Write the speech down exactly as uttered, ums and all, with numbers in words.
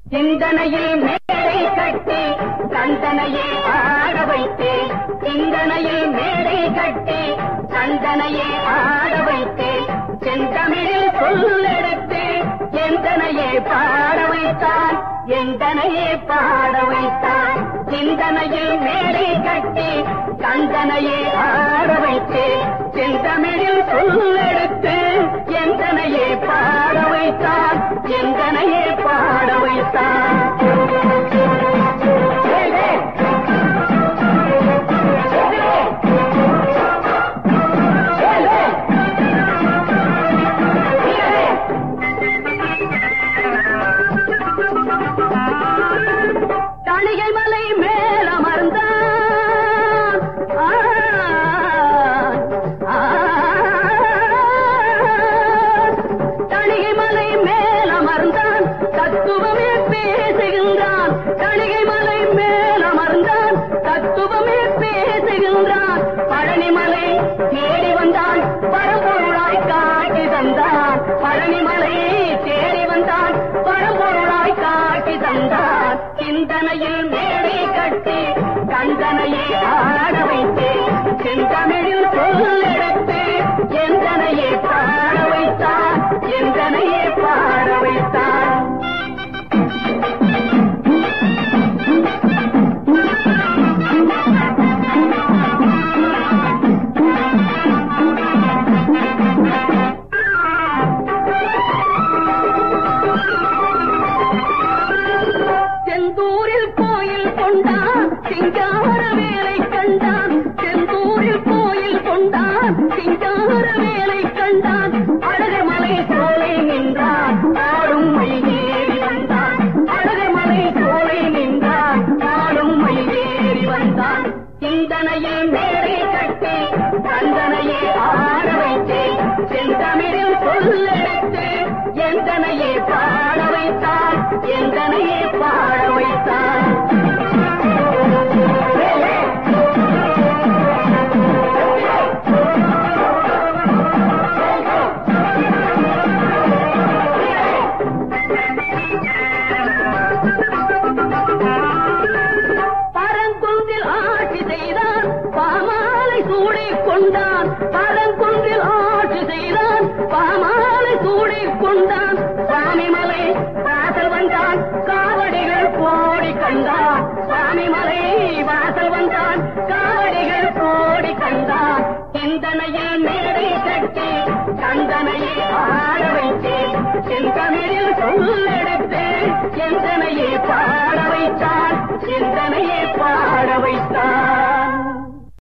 சிந்தனையில் மேடை கட்டி கந்தனையே ஆட வைத்தே, சிந்தனையில் மேடை கட்டி கந்தனையே ஆட வைத்தே, செந்தமிழில் சொல்லெடுத்து எந்தனையே பாட வைத்தான், எந்தனையே பாட வைத்தான். சிந்தனையில் மேடை கட்டி கந்தனையே ஆட வைத்தே, செந்தமிழில் சொல்லெடுத்து எந்தனையே பாட வைத்தான், எந்தனையே பாட வைத்தான். தணிகை மலை மேல் அமர்ந்தான், தணிகை மலை மேல் அமர்ந்தான், தத்துவமே பேசுகின்றான், தணிகை மலை மேல் அமர்ந்தான், தத்துவமே பேசுகின்றான். பழனிமலை தேடி வந்தான், பரம்பொருளாய் காட்டி தந்தான், பழனிமலை தேடி வந்தான், பரம்பொருளாய் காட்டி தந்தான். சிந்தனையில் மேடை கட்டி கந்தனையே ஆட வைத்தே, செந்தமிழில் சொல்லெடுத்து எந்தனையே பாட வைத்தான், எந்தனையே பாட வைத்தான். செந்தூரில் கோயில் கொண்டான், சிங்கார வேலை கண்டான், செந்தூரில் கோயில் கொண்டான், சிங்கார வேலை கண்டான். அழகமலை சோலை நின்றான், ஆடும் மயிலேறி வந்தான், அழகமலை சோலை நின்றான், ஆடும் மயிலேறி வந்தான். சிந்தனையில் மேடை கட்டி கந்தனையே ஆட வைத்தே, செந்தமிழில் சொல்லெடுத்து எந்தனையே பாட வைத்தான், எந்தனையே பாட வைத்தான். பரங்குன்றில் ஆட்சி செய்தான், பாமாலை சூடிக் கொண்டான், பரங்குன்றில் ஆட்சி செய்தான், பாமாலை சூடிக் கொண்டான். சுவாமிமலை வாசல் வந்தான், காவடிகள் கோடி கண்டான், சுவாமிமலை வாசல் வந்தான், காவடிகள் கோடி கண்டான். சிந்தனையில் மேடை கட்டி கந்தனையே ஆட வைத்தே, செந்தமிழில் சொல்லெடுத்து எந்தனையே பாட வைத்தான், எந்தனையே பாட